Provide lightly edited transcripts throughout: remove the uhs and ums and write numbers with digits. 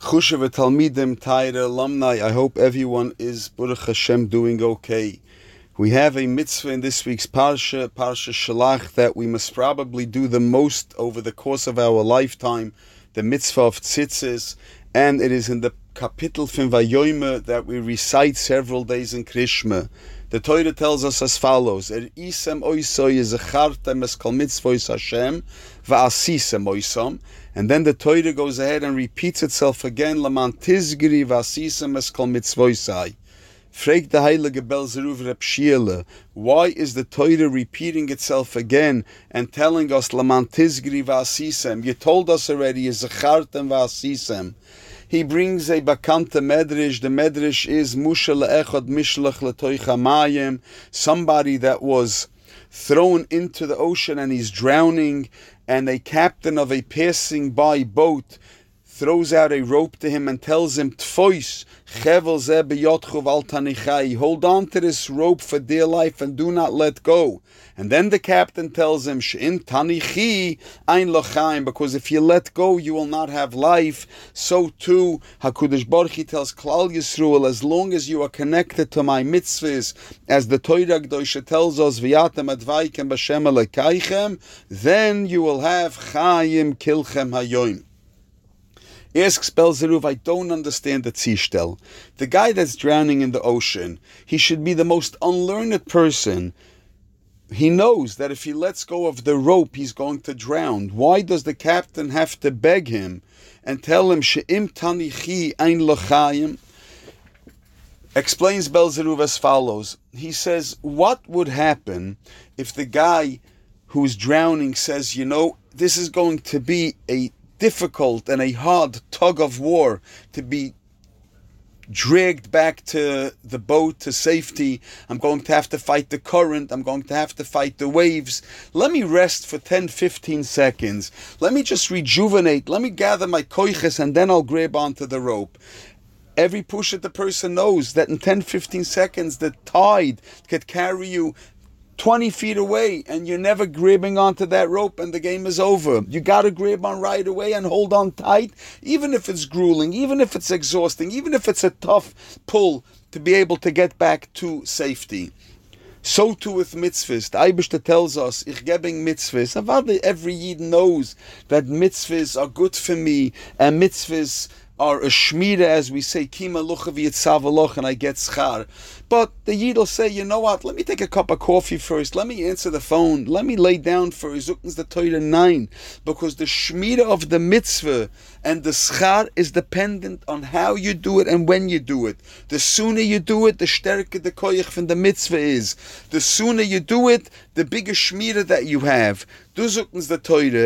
Chusha v'talmidim, Taira, alumni, I hope everyone is, Baruch Hashem, doing okay. We have a mitzvah in this week's Parsha Shalach, that we must probably do the most over the course of our lifetime, the mitzvah of tzitzis, and it is in the kapitel from Vayomer that we recite several days in Krishma. The Torah tells us as follows: isem oisoi zechartem es kol mitzvos Hashem va'asisem oisam. And then the Torah goes ahead and repeats itself again, Laman tizgri v'asisem es kol mitzvosai. Frag the Heilige Bel Zeruv Reb Shiele, why is the Torah repeating itself again and telling us Laman tizgri v'asisem? You told us already, zechartem v'asisem. He brings a bakanta medrash. The medrash is Musha le'echad mishlach letoich hamayim, somebody that was thrown into the ocean and he's drowning, and a captain of a passing by boat throws out a rope to him and tells him, Tfois, chevel zeh b'yotchu v'al tanichai, hold on to this rope for dear life and do not let go. And then the captain tells him, She'in tanichi ein lochaim, because if you let go, you will not have life. So too, HaKadosh Baruch Hu tells Klal Yisrael, as long as you are connected to my mitzvahs, as the Torah Kedosha tells us, V'yatem advaikem b'shem elekaichem, then you will have chayim kilchem hayoim. Asks Bel Zeruv, I don't understand the tzishtel. The guy that's drowning in the ocean, he should be the most unlearned person. He knows that if he lets go of the rope, he's going to drown. Why does the captain have to beg him and tell him, She'im tanichi ein lochayim? Explains Bel Zeruv as follows. He says, what would happen if the guy who's drowning says, this is going to be a difficult and a hard tug of war to be dragged back to the boat to safety. I'm going to have to fight the current. I'm going to have to fight the waves. Let me rest for 10-15 seconds. Let me just rejuvenate. Let me gather my koiches and then I'll grab onto the rope. Every push that the person knows that in 10-15 seconds the tide could carry you 20 feet away and you're never grabbing onto that rope and the game is over. You got to grab on right away and hold on tight, even if it's grueling, even if it's exhausting, even if it's a tough pull, to be able to get back to safety. So too with mitzvahs. The Eibishter tells us, Ich gebing mitzvahs. Every Yid knows that mitzvahs are good for me, and mitzvahs are a shmira, as we say, Kima lucha v'yitzavaloch, and I get schar. But the Yid will say, you know what, let me take a cup of coffee first, let me answer the phone, let me lay down for Zukn's the Torah 9, because the shmira of the mitzvah and the schar is dependent on how you do it and when you do it. The sooner you do it, the stärker the koyach from the mitzvah is. The sooner you do it, the bigger shmira that you have. Du Zukn's the Torah,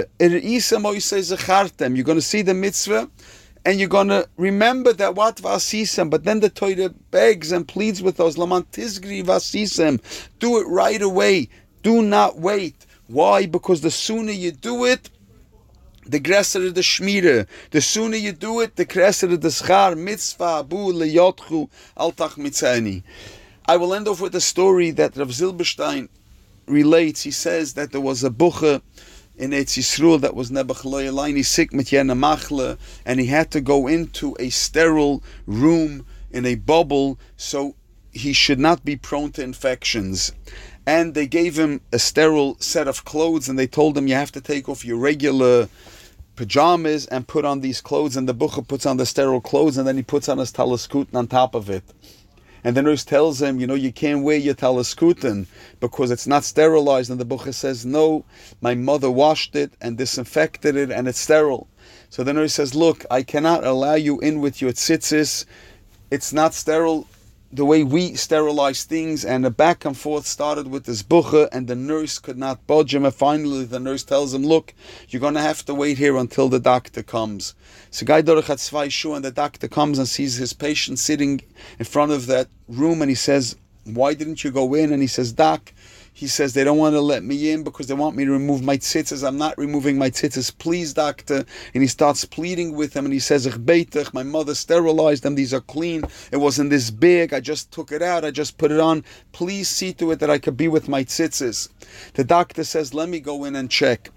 you're going to see the mitzvah, and you're going to remember that what vasisem, but then the Torah begs and pleads with us, Laman tizgri vasisem, do it right away, do not wait. Why? Because the sooner you do it, the gresser the shmira. The sooner you do it, the gresser the schar, mitzvah, abu, leyotchu, altach mitzani. I will end off with a story that Rav Zilberstein relates. He says that there was a bucher in Eitz Yisrael that was Nebuch Loyalaini sick mit Yena Machle, and he had to go into a sterile room in a bubble so he should not be prone to infections. And they gave him a sterile set of clothes and they told him, you have to take off your regular pajamas and put on these clothes, and the bucher puts on the sterile clothes and then he puts on his talaskutin on top of it. And the nurse tells him, you can't wear your talaskutin because it's not sterilized. And the bucher says, no, my mother washed it and disinfected it and it's sterile. So the nurse says, look, I cannot allow you in with your tzitzis. It's not sterile the way we sterilize things. And the back and forth started with this bucher, and the nurse could not budge him. And finally the nurse tells him, look, you're going to have to wait here until the doctor comes. So Guy Dorach had zwei shu, and the doctor comes and sees his patient sitting in front of that room, and he says, why didn't you go in? And he says, Doc, he says, they don't want to let me in because they want me to remove my tzitzis. I'm not removing my tzitzis. Please, doctor. And he starts pleading with him, and he says, Ich beitach, my mother sterilized them. These are clean. It wasn't this big. I just took it out. I just put it on. Please see to it that I could be with my tzitzis. The doctor says, let me go in and check.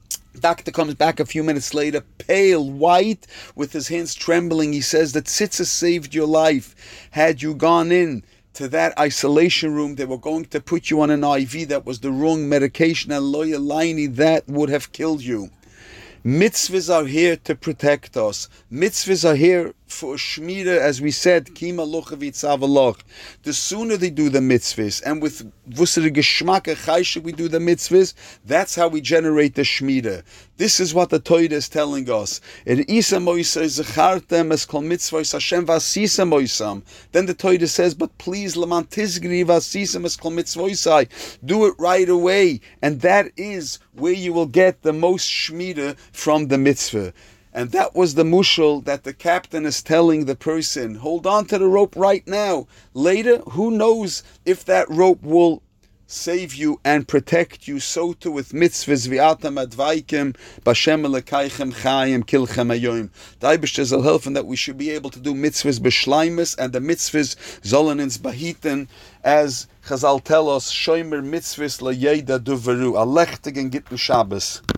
Doctor comes back a few minutes later, pale, white, with his hands trembling. He says that Tzitza saved your life. Had you gone in to that isolation room, they were going to put you on an IV that was the wrong medication, and Loya Laini, that would have killed you. Mitzvahs are here to protect us. Mitzvahs are here for Shmira, as we said, Kima Lochavitzavaloch. The sooner they do the mitzvahs, and with Vusser Geschmack Chayshik we do the mitzvahs, that's how we generate the Shmira. This is what the Torah is telling us. Then the Torah says, but please, Laman Tizgri Vasisam es Kol Mitzvosai, do it right away, and that is where you will get the most Shmira from the mitzvah. And that was the mushal that the captain is telling the person, hold on to the rope right now. Later, who knows if that rope will save you and protect you. So too with mitzvahs, v'atam advaikim, b'shem elekaichem chayim kilchem hayoim. The Eibishter zal helfen that we should be able to do mitzvahs b'shleimus, and the mitzvahs zollen ins bahiten, as Chazal tell us, shoymer mitzvahs la yeda duveru, a lechtig and gittin Shabbos.